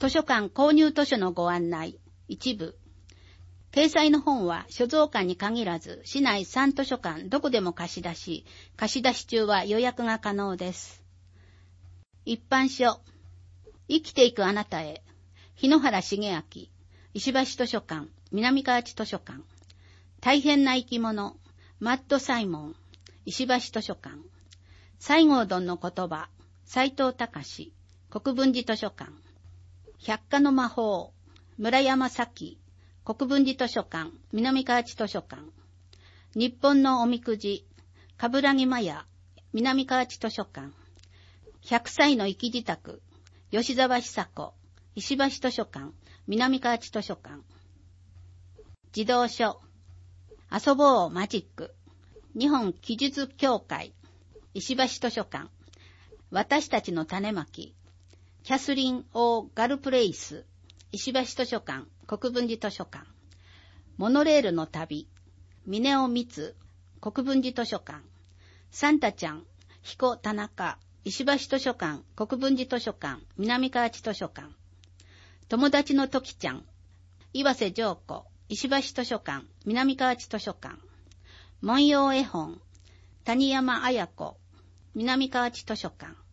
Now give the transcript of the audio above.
図書館購入図書のご案内。一部。掲載の本は所蔵館に限らず、市内3図書館どこでも貸し出し、貸し出し中は予約が可能です。一般書。生きていくあなたへ。日野原重明。石橋図書館、南河内図書館。大変な生き物。マッドサイモン。石橋図書館。西郷どんの言葉。斎藤隆。国分寺図書館。百科の魔法。村山咲。国分寺図書館、南河内図書館。日本のおみくじ、冠城麻也、南河内図書館。100歳の生き自宅、吉沢久子、石橋図書館、南河内図書館。児童書、遊ぼうマジック、日本記述協会、石橋図書館。私たちの種まき、キャスリン・オー・ガルプレイス、石橋図書館、国分寺図書館。モノレールの旅、峰尾光、国分寺図書館。サンタちゃん、彦田中、石橋図書館、国分寺図書館、南河内図書館。友達の時ちゃん、岩瀬譲子、石橋図書館、南河内図書館。文様絵本、谷山綾子、南河内図書館。